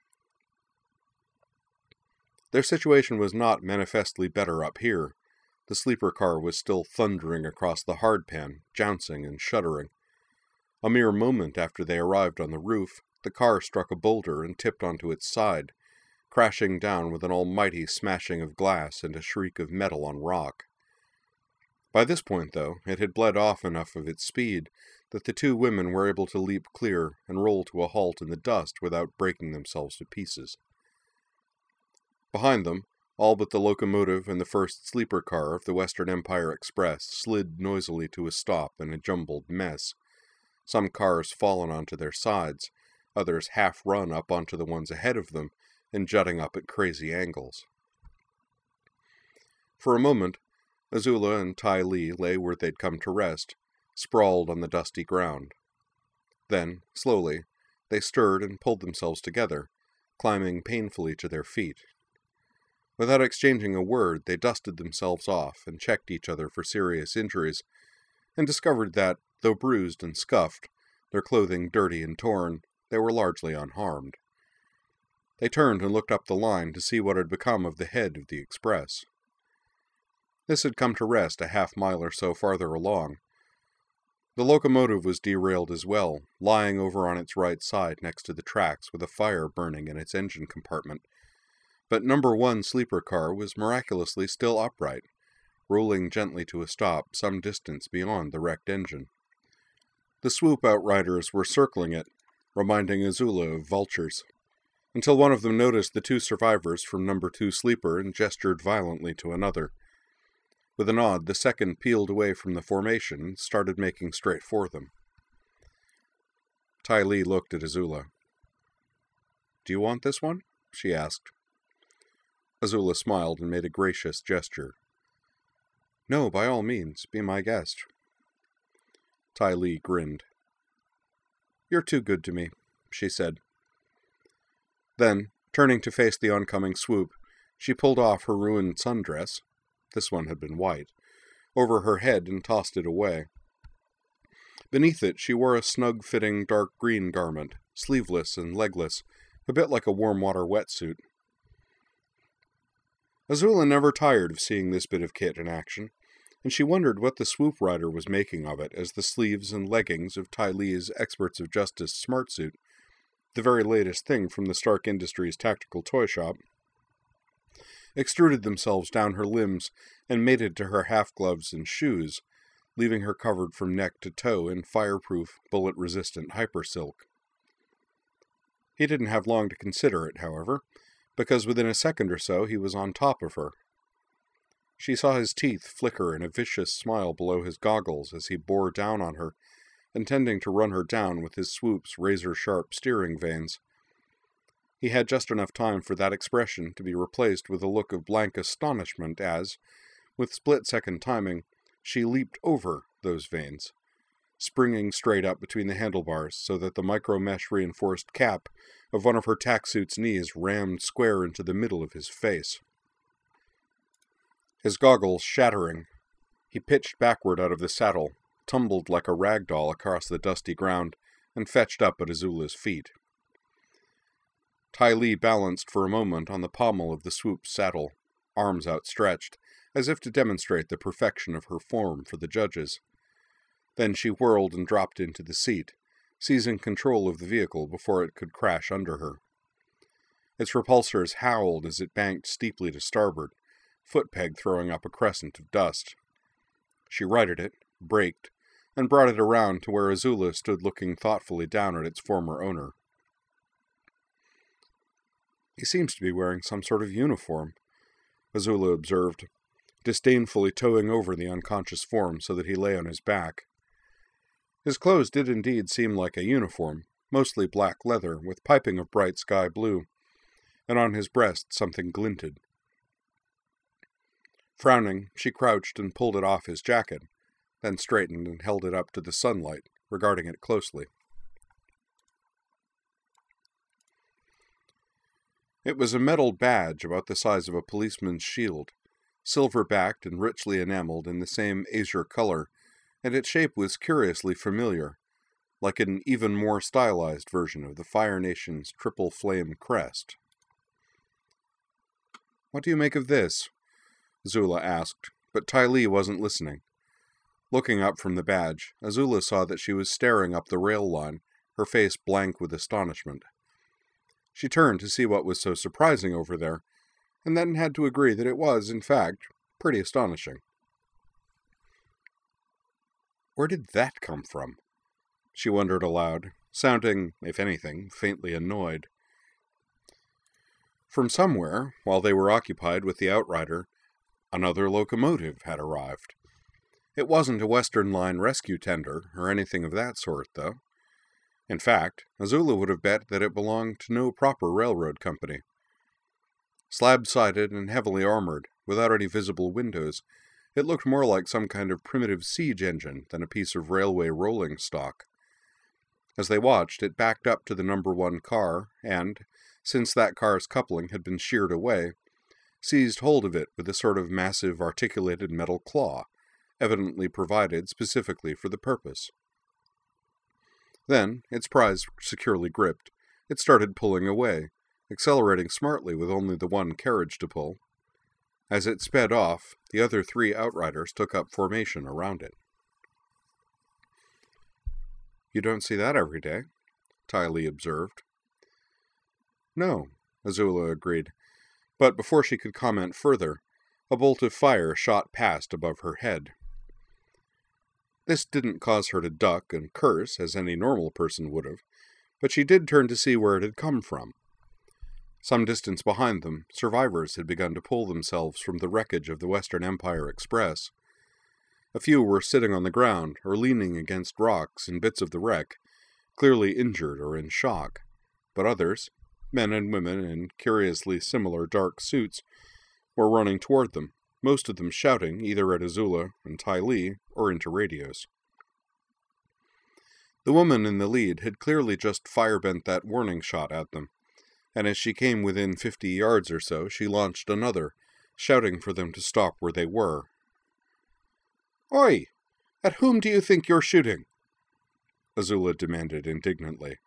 Their situation was not manifestly better up here. The sleeper car was still thundering across the hardpan, jouncing and shuddering. A mere moment after they arrived on the roof, the car struck a boulder and tipped onto its side, crashing down with an almighty smashing of glass and a shriek of metal on rock. By this point, though, it had bled off enough of its speed that the 2 women were able to leap clear and roll to a halt in the dust without breaking themselves to pieces. Behind them, all but the locomotive and the first sleeper car of the Western Empire Express slid noisily to a stop in a jumbled mess, some cars fallen onto their sides, others half-run up onto the ones ahead of them and jutting up at crazy angles. For a moment, Azula and Ty Lee lay where they'd come to rest, sprawled on the dusty ground. Then, slowly, they stirred and pulled themselves together, climbing painfully to their feet. Without exchanging a word, they dusted themselves off and checked each other for serious injuries, and discovered that, though bruised and scuffed, their clothing dirty and torn, they were largely unharmed. They turned and looked up the line to see what had become of the head of the express. This had come to rest a half-mile or so farther along. The locomotive was derailed as well, lying over on its right side next to the tracks with a fire burning in its engine compartment. But number 1 sleeper car was miraculously still upright, rolling gently to a stop some distance beyond the wrecked engine. The swoop outriders were circling it, reminding Azula of vultures, until one of them noticed the 2 survivors from number 2 sleeper and gestured violently to another. With a nod, the second peeled away from the formation and started making straight for them. Ty Lee looked at Azula. "Do you want this one?" she asked. Azula smiled and made a gracious gesture. "No, by all means, be my guest." Ty Lee grinned. "You're too good to me," she said. Then, turning to face the oncoming swoop, she pulled off her ruined sundress, this one had been white, over her head and tossed it away. Beneath it, she wore a snug-fitting dark green garment, sleeveless and legless, a bit like a warm-water wetsuit. Azula never tired of seeing this bit of kit in action, and she wondered what the swoop rider was making of it as the sleeves and leggings of Ty Lee's Experts of Justice smart suit, the very latest thing from the Stark Industries tactical toy shop, extruded themselves down her limbs and mated to her half-gloves and shoes, leaving her covered from neck to toe in fireproof, bullet-resistant hypersilk. He didn't have long to consider it, however, because within a second or so he was on top of her. She saw his teeth flicker in a vicious smile below his goggles as he bore down on her, intending to run her down with his swoop's razor-sharp steering vanes. He had just enough time for that expression to be replaced with a look of blank astonishment as, with split-second timing, she leaped over those vanes, springing straight up between the handlebars so that the micro-mesh-reinforced cap of one of her tack-suit's knees rammed square into the middle of his face. His goggles shattering, he pitched backward out of the saddle, tumbled like a rag doll across the dusty ground, and fetched up at Azula's feet. Ty Lee balanced for a moment on the pommel of the swoop's saddle, arms outstretched, as if to demonstrate the perfection of her form for the judges. Then she whirled and dropped into the seat, seizing control of the vehicle before it could crash under her. Its repulsors howled as it banked steeply to starboard, foot-peg throwing up a crescent of dust. She righted it, braked, and brought it around to where Azula stood looking thoughtfully down at its former owner. "He seems to be wearing some sort of uniform," Azula observed, disdainfully towing over the unconscious form so that he lay on his back. His clothes did indeed seem like a uniform, mostly black leather with piping of bright sky blue, and on his breast something glinted. Frowning, she crouched and pulled it off his jacket, then straightened and held it up to the sunlight, regarding it closely. It was a metal badge about the size of a policeman's shield, silver-backed and richly enameled in the same azure color, and its shape was curiously familiar, like an even more stylized version of the Fire Nation's triple flame crest. "What do you make of this?" Azula asked, but Ty Lee wasn't listening. Looking up from the badge, Azula saw that she was staring up the rail line, her face blank with astonishment. She turned to see what was so surprising over there, and then had to agree that it was, in fact, pretty astonishing. Where did that come from? She wondered aloud, sounding, if anything, faintly annoyed. From somewhere, while they were occupied with the Outrider, another locomotive had arrived. It wasn't a Western Line rescue tender or anything of that sort, though. In fact, Azula would have bet that it belonged to no proper railroad company. Slab-sided and heavily armored, without any visible windows, it looked more like some kind of primitive siege engine than a piece of railway rolling stock. As they watched, it backed up to the number 1 car and, since that car's coupling had been sheared away, seized hold of it with a sort of massive articulated metal claw, evidently provided specifically for the purpose. Then, its prize securely gripped, it started pulling away, accelerating smartly with only the one carriage to pull. As it sped off, the other 3 Outriders took up formation around it. "You don't see that every day," Ty Lee observed. "No," Azula agreed, but before she could comment further, a bolt of fire shot past above her head. This didn't cause her to duck and curse as any normal person would have, but she did turn to see where it had come from. Some distance behind them, survivors had begun to pull themselves from the wreckage of the Western Empire Express. A few were sitting on the ground or leaning against rocks and bits of the wreck, clearly injured or in shock, but others, men and women in curiously similar dark suits, were running toward them, most of them shouting either at Azula and Ty Lee or into radios. The woman in the lead had clearly just firebent that warning shot at them, and as she came within 50 yards or so, she launched another, shouting for them to stop where they were. "Oi! At whom do you think you're shooting?" Azula demanded indignantly.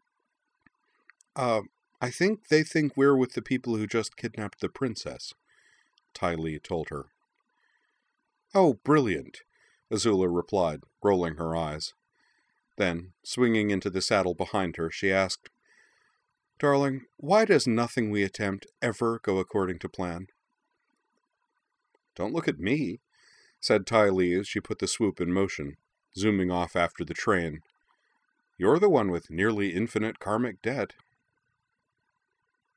I think they think we're with the people who just kidnapped the princess, Ty Lee told her. Oh, brilliant, Azula replied, rolling her eyes. Then, swinging into the saddle behind her, she asked, Darling, why does nothing we attempt ever go according to plan? Don't look at me, said Ty Lee as she put the swoop in motion, zooming off after the train. You're the one with nearly infinite karmic debt.